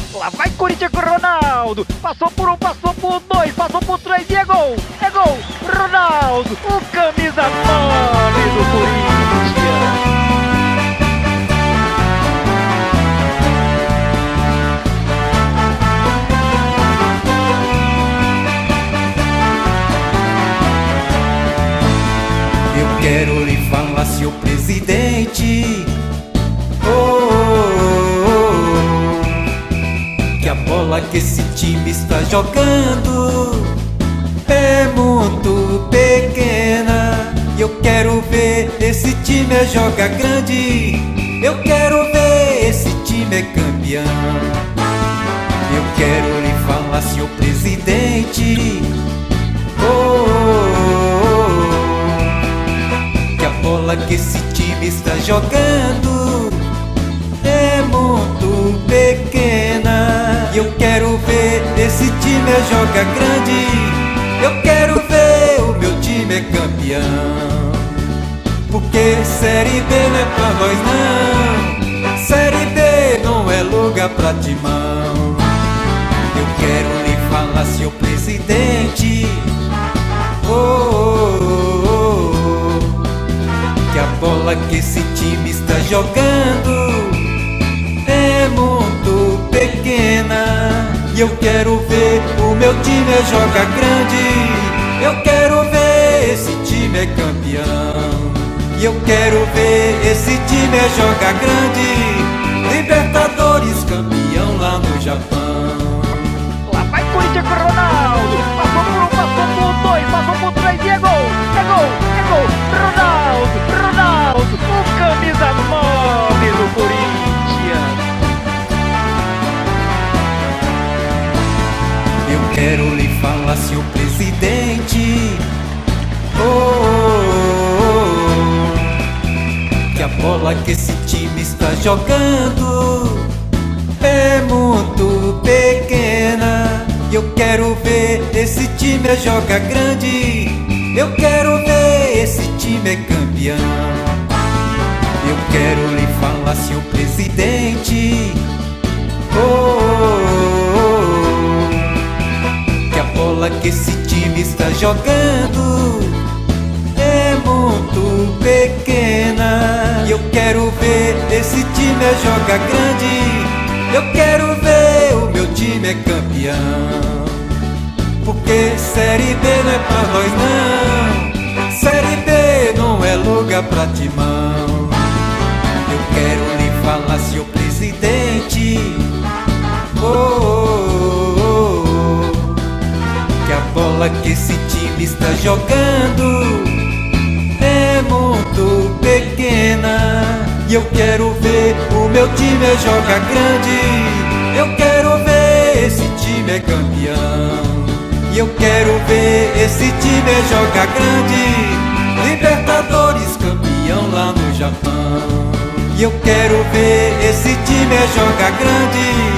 Lá vai Corinthians com Ronaldo. Passou por um, passou por dois, passou por três e é gol! É gol! Ronaldo, o camisa 9 do Corinthians. Eu quero lhe falar, senhor presidente, que a bola que esse time está jogando é muito pequena. Eu quero ver esse time jogar grande. Eu quero ver esse time campeão. Eu quero lhe falar, senhor presidente, que a bola que esse time está jogando é muito pequena. Eu quero ver esse time jogar grande. Eu quero ver o meu time campeão. Porque Série B não é pra nós não. Série B não é lugar pra timão. Eu quero lhe falar, senhor presidente, que a bola que esse time está jogando é muito pequena. E eu quero ver o meu time jogar grande. Eu quero ver esse time campeão. E eu quero ver esse time jogar grande. Libertadores campeão lá no Japão. Lá vai Corinthians com Ronaldo. Passou por um, passou por dois, passou por três e é gol! É gol! É gol! Ronaldo! Ronaldo! O camisa 9 do Corinthians. Eu quero lhe falar, senhor presidente, que a bola que esse time está jogando é muito pequena. Eu quero ver esse time jogar grande. Eu quero ver esse time campeão. Eu quero lhe falar, senhor presidente, que a bola que esse time está jogando é muito pequena. Eu quero ver esse time jogar grande. Eu quero ver o meu time campeão. Porque Série B não é pra nós não. Série B não é lugar pra timão. Eu quero lhe falar, senhor presidente, que a bola que esse time está jogando é muito pequena. E eu quero ver o meu time jogar grande. Eu quero ver esse time campeão. E eu quero ver esse time jogar grande. Libertadores campeão lá no Japão. E eu quero ver esse time jogar grande.